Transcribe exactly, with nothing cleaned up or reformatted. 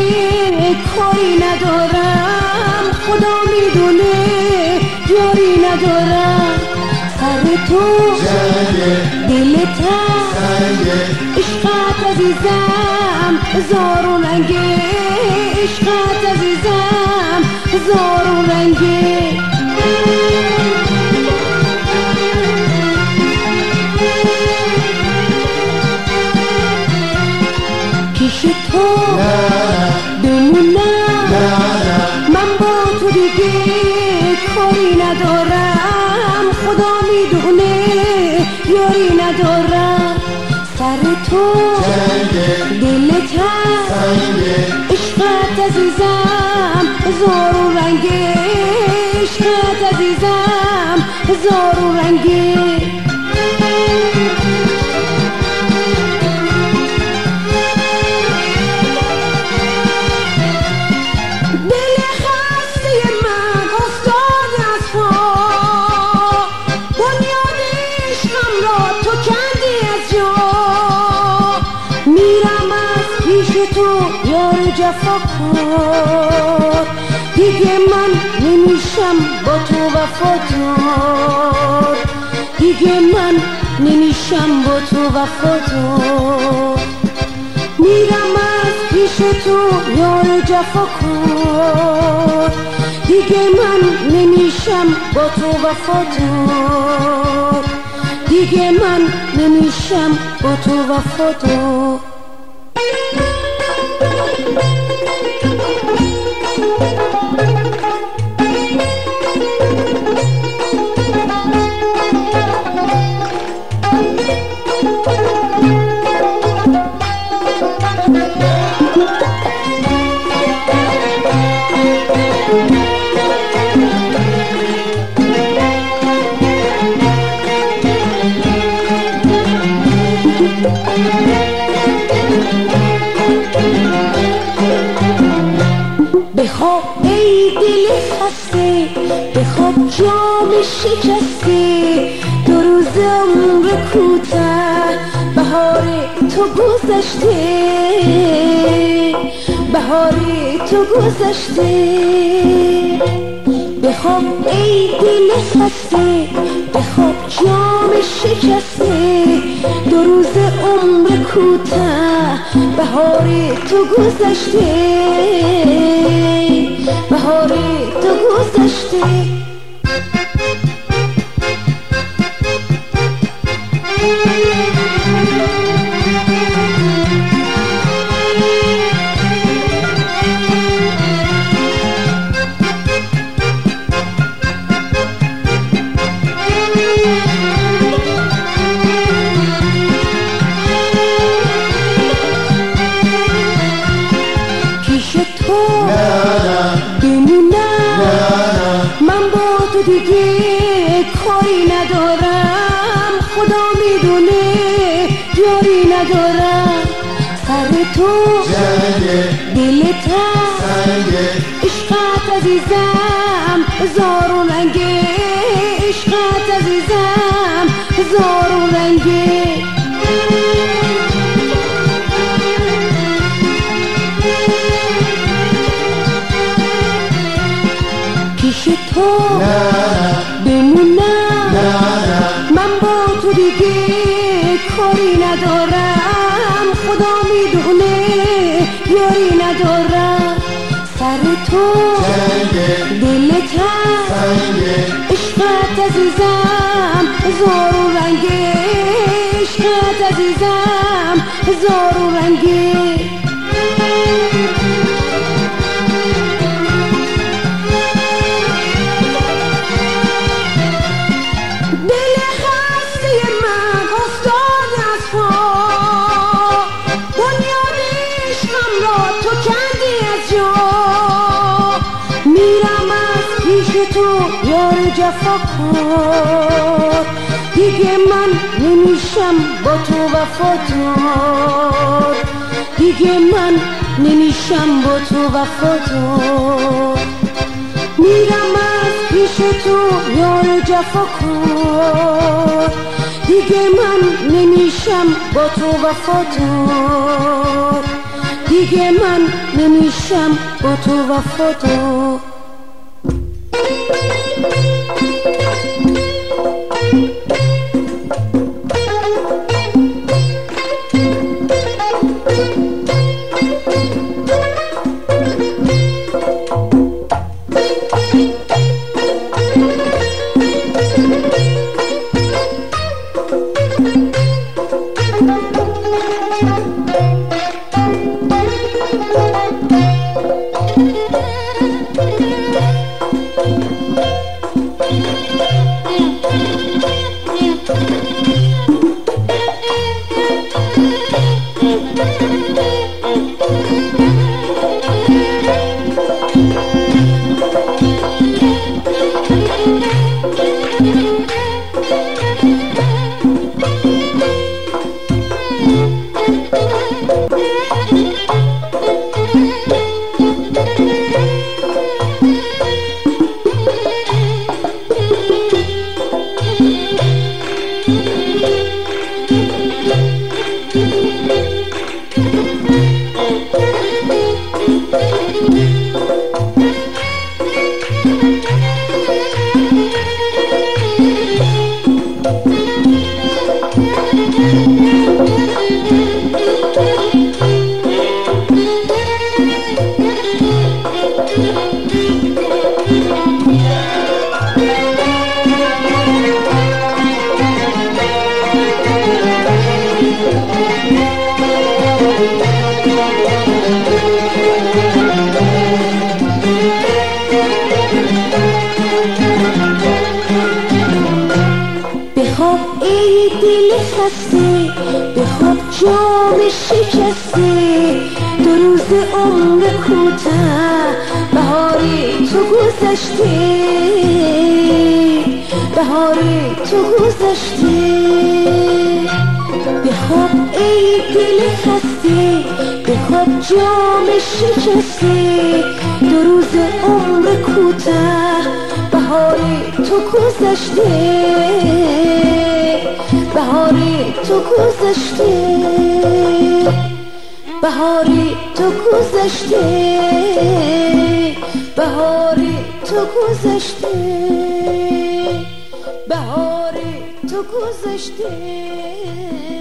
کاری ندارم، خدا میدونه یاری ندارم. سر تو دلت عشقت عزیزم هزار و رنگه، عشقت عزیزم هزار و رنگه. پیش تو بمونم، من با تو دیگه کاری ندارم، خدا میدونه یاری ندارم. سر تو دلت عشقت عزیزم هزار و رنگه، عشقت عزیزم هزار و رنگه. جفاکار دیگه من نمیشم با تو وفادار، دیگه من نمیشم با تو وفادار. میرم از پیش تو یار جفاکار، دیگه من نمیشم با تو وفادار، دیگه من نمیشم با تو وفادار. بخواب ای دل خسته، بخواب جام شکسته، دو روز عمر کوتاه بهار تو گذشته، بهار تو گذشته. بخواب ای دل خسته، بخواب جام شکسته، دو روز عمر کوتاه بهار تو گذشته، بهار تو گذشته. دیگه کاری ندارم، خدا میدونه یاری ندارم. سر تو دلت عشقت عزیزم هزار و رنگه، عشقت عزیزم هزار و رنگه. پیش تو بمونم، من با تو دیگه کاری ندارم، خدا میدونه یاری ندارم. سر تو دلت عشقت عزیزم هزار و رنگه، عشقت عزیزم هزار و رنگه. یار جفاکار دیگه من نمیشم با تو وفادار، دیگه من نمیشم با تو وفادار. میرم از پیش تو یار جفاکار، دیگه من نمیشم با تو وفادار، دیگه من نمیشم با تو وفا تو. بخواب ای دل خسته، بخواب جام شکسته، دو روز عمر کوتاه بهار تو گذشته، بهار تو گذشته. بخواب ای دل خسته، بخواب جام شکسته، دو روز عمر کوتاه بهار تو گذشته، بهار تو گذشته، بهار تو گذشته، بهار تو گذشته، بهار تو گذشته.